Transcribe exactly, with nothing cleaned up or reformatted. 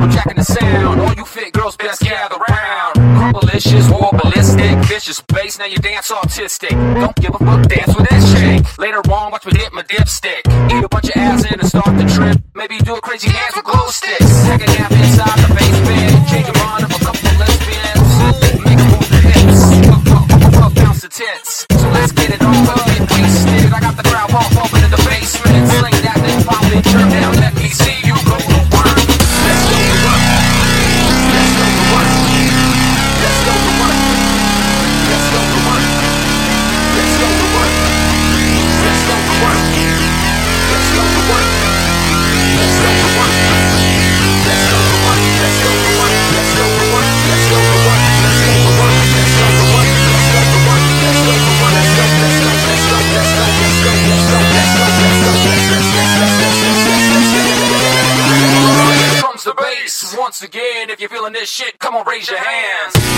we're jacking the sound. All you fit girls best gather round. Crumblicious, war ballistic, vicious bass, now you dance autistic. Don't give a fuck, dance with that shake. Later on, watch me dip my dipstick. Eat a bunch of ass in and start the trip. Maybe do a crazy dance with glow sticks. Take a nap inside the basement. Change your mind of a couple of lesbians. Make a move the hips. Up, up, up, up, bounce the tits. So let's get it on, let's get wasted. I got the crowd all bumping in the basement. Sling that thing, pop it, turn down, let me see you go to work. Let's go to work. Let's go to work. Let's go to work. Let's go to work. Let's go to work. Let's go to work. Let's go to work. Let's go to work. Let's go to work. Let's go to work. Let's go to work. Let's go to work. Let's go to work. Let's go to work. Let's go to work. Let's go to work. Let's go. Let's go. Let's go. Let's go. Let's go. Let's go. Let's go. Let's go. Let's go. Here comes the bass once again. If you're feeling this shit, come on, raise your hands.